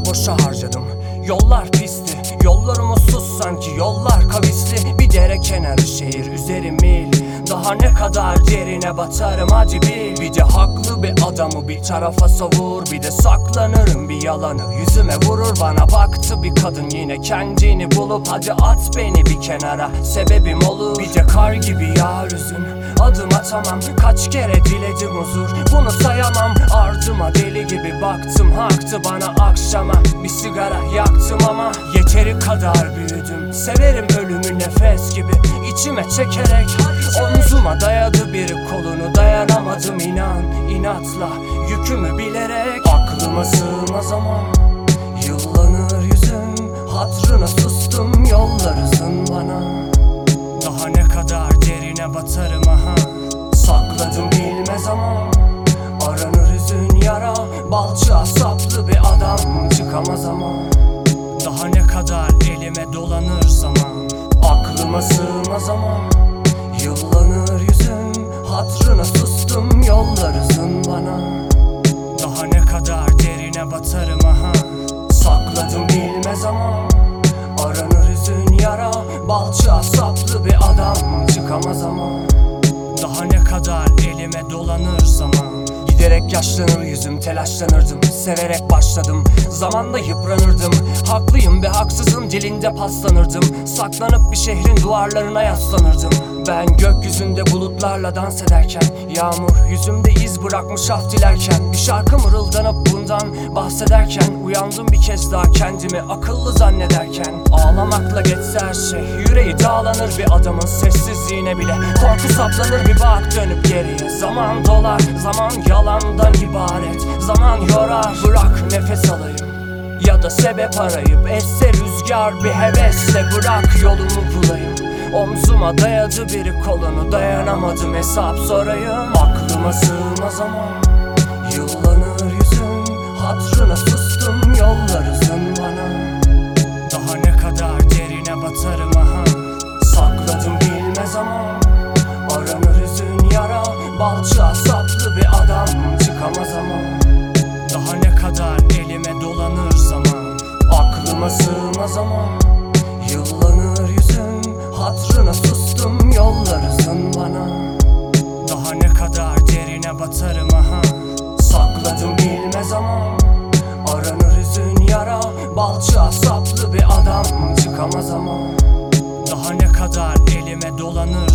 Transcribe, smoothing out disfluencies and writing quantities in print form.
boşa harcadım. Yollar pisti, yollarım ussuz sanki yollar kavisli. Bir dere kenarı şehir üzeri mil. Daha ne kadar derine batarım hadi bil. Bir de haklı bir adamı bir tarafa savur. Bir de saklanırım bir yalanı yüzüme vurur. Bana baktı bir kadın yine kendini bulup hadi at beni bir kenara sebebim olur. Bir de kar gibi yağar üzün, adım atamam. Kaç kere diledim huzur, bunu sayamam. Ardıma deli gibi baktım, haktı bana akşama. Bir sigara yaktım ama yeteri kadar büyüdüm. Severim ölümü nefes gibi içime çekerek. Omzuma dayadı biri kolunu, dayanamadım inan. İnatla yükümü bilerek. Aklıma sığmaz ama yıllanır yüzüm. Hatrına sustum, yollar uzun bana. Daha ne kadar derine batarım aha. Sakladım bilmez ama aranır hüzün yara. Balçığa saplı bir adam çıkamaz ama. Daha ne kadar elime dolanır zaman. Aklıma sığmaz ama yıllanır yüzüm. Hatrına sustum, yollar uzun bana. Daha ne kadar derine batarım aha. Sakladım bilmez ama aranır hüzün yara. Balçığa saplı bir adam çıkamaz ama. Daha ne kadar elime dolanır zaman. Giderek yaşlanır yüzüm, telaşlanırdım. Severek başladım, zamanla yıpranırdım. Haklıyım ve haksızım, dilinde paslanırdım. Saklanıp bir şehrin duvarlarına yaslanırdım. Ben gökyüzünde bulutlarla dans ederken, yağmur yüzümde iz bırakmış af dilerken. Bir şarkı mırıldanıp bundan bahsederken, uyandım bir kez daha kendimi akıllı zannederken. Ağlamakla geçse her şey, yüreği dağlanır bir adamın sessizliğine bile. Korku saplanır bir bak dönüp geriye. Zaman dolar, zaman yalandan ibaret. Zaman yorar, bırak nefes alayım. Ya da sebep arayıp esse rüzgar bir hevesle. Bırak yolumu bulayım. Omzuma dayadı biri kolunu, dayanamadım hesap sorayım. Aklıma sığmaz ama yıllanır yüzüm. Hatrına sustum, yollar uzun bana. Daha ne kadar derine batarım aha. Sakladım bilmez ama aranır hüzün yara. Balçığa saplı bir adam çıkamaz ama. Daha ne kadar elime dolanır zaman. Aklıma sığmaz ama yıllanır yüzüm. Hatrına sustum, yollar uzun bana. Daha ne kadar derine batarım aha. Sakladım bilmez ama aranır hüzün yara. Balçığa saplı bir adam çıkamaz ama. Daha ne kadar elime dolanır